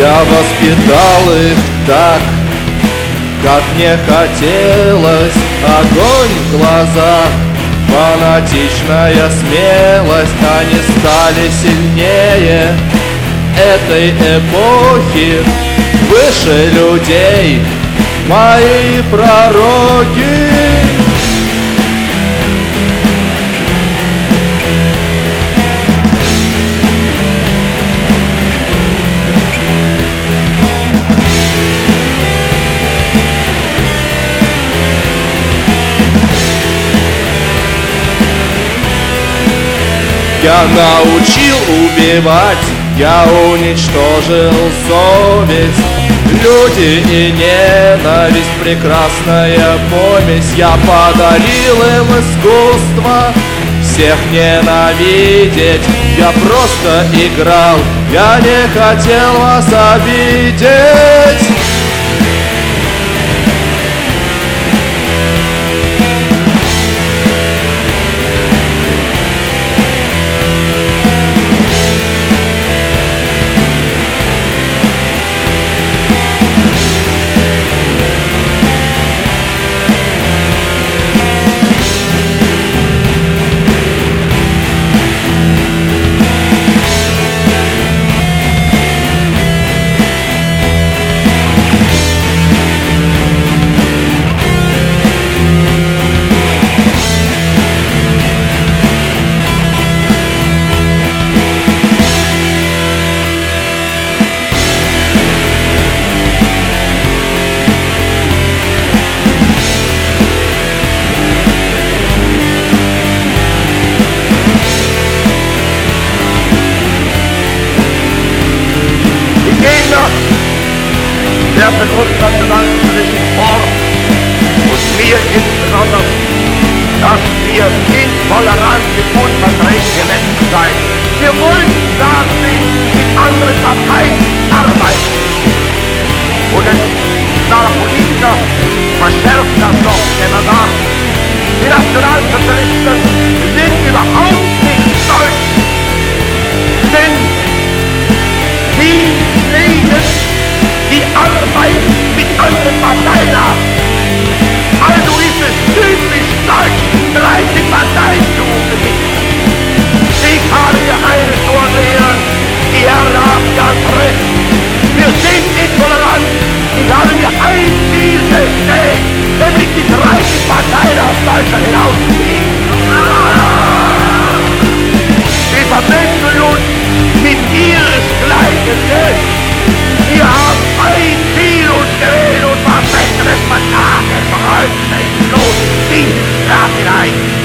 Я воспитал их так, как мне хотелось. Огонь в глазах, фанатичная смелость. Они стали сильнее этой эпохи, выше людей, мои пророки. Я научил убивать, я уничтожил совесть. Люди и ненависть, прекрасная помесь. Я подарил им искусство всех ненавидеть. Я просто играл, я не хотел вас обидеть. Der begründeten Form und mir insbesondere, dass wir intolerant und unverträgliche Menschen seien. Wir wollen, sagen sie, mit anderen Parteien arbeiten. Und ein klarer Politiker verschärft das noch, wenn er sagt, die Nationalsozialisten sind überhaupt nicht deutsch, denn sie lehnen die Arbeit mit anderen Parteien ab. Also ist es typisch deutsch, 30 Parteien zu besitzen. Ich habe hier eines vorsehen, die Herren haben ganz recht. Wir sind intolerant. Ich habe mir ein Ziel gesteckt, nämlich die 30 Parteien aus Deutschland hinauszuziehen. Sie verbündeln uns mit ihresgleichen selbst. Wir haben ein Ziel uns gewählt und was Besseres vertagen, freut sich los, die Stadt hinein.